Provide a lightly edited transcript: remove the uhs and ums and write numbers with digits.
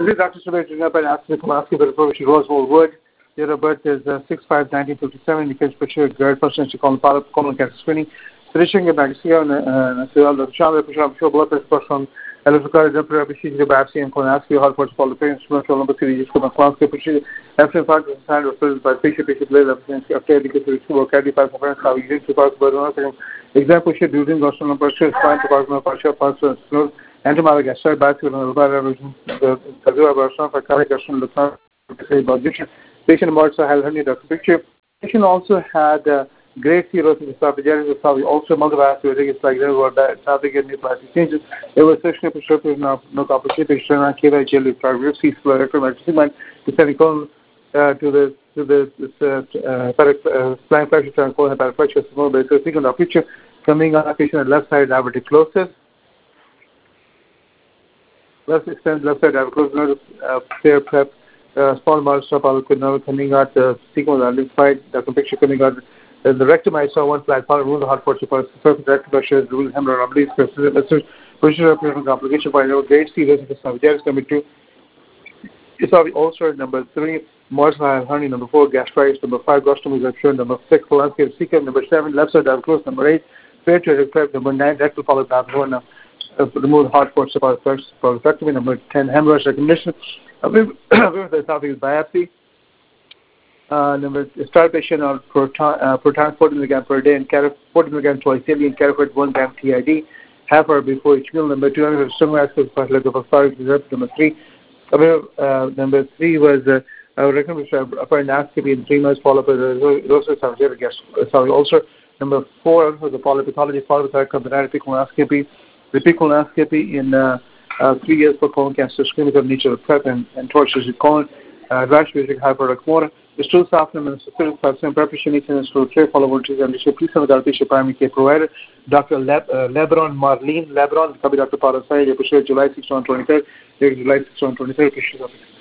This is Dr. Subhash Jr. and asking Kolaski for the Professor Roswell Wood. Date of birth is 6/5/1957. Indicates pressure grade person to colon cancer screening. Finishing the Mexico Nacional de Chile, Pressure blood pressure person, electrical temporary procedure to biopsy and colonoscopy, hard force for the patient, commercial number series, colonoscopy procedure. After fact, the sign referred by patient later after education to work at the 5 conference, how you to park by the example should using Goshen number, spine to park, partial parts, antibiotic acid, vascular revision, the version for cardiac version, the patient also had hernia picture. Patient also had great cirrhosis of esophagus, also multivascular, it's like there were esophageal plastic changes. There was sexual prescription, no complication, KVI jelly, fibrosity, scleroderma, descending colon to the spine fracture, and colon hepatic fracture, small base. So, think on the picture coming on a patient at left side diverticulosis. Left extend left side diverticulosis, fair prep, small molecule polyp coming out the sequence on the side, the picture coming out. The rectum, I saw one flat polyp, the hot portion, surface rectum pressure, rule hemorrhoid, pressure complication by no grade C, esophagus number 2. Esophageal ulcer number 3, morsel hernia number 4, gastritis number 5, gastroesophageal number 6, colonoscopy cecum number 7, left side diverticulosis number 8, fair to prep number 9, rectal polyp number 1. Remove hot portion polypectomy number 10, hemorrhage recognition. With the esophageal biopsy. Start patient on proton 40 mg per day and 40 mg twice daily and carotid 1 gram TID. Half hour before each meal. Number 2, stomach acid number 3. Number 3 was recommended upper endoscopy in 3 months, followed by the erosis of esophageal ulcer. Number 4 was the polypathology, followed by combined colonoscopy. Repeat colonoscopy in 3 years for colon cancer screening of nature of prep and torches of colon. Advanced basic hypertonic water. The stool softener and specific preparation and stool tray follow voltage and please have the patient primary care provider. Dr. Lebron Marlene Lebron, Dr. Parasai, July 6 on 23rd, July 6 on 23rd.